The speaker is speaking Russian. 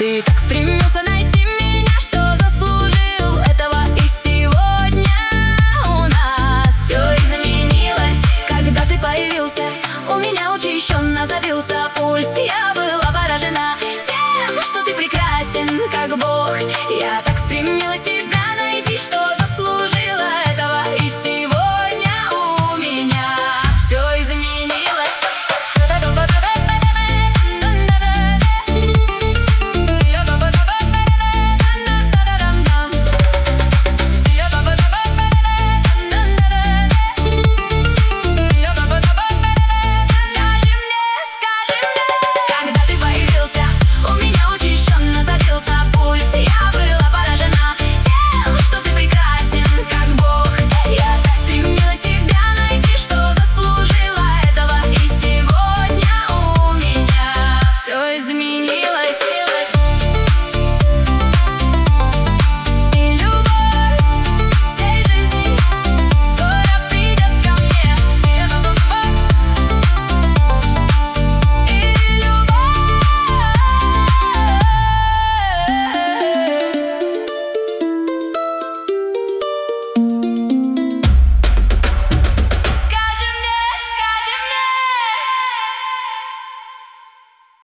Ты так стремился найти меня, что заслужил этого. И сегодня у нас все изменилось. Когда ты появился, у меня учащенно забился пульс. Я была поражена тем, что ты прекрасен, как Бог. Я так стремилась тебе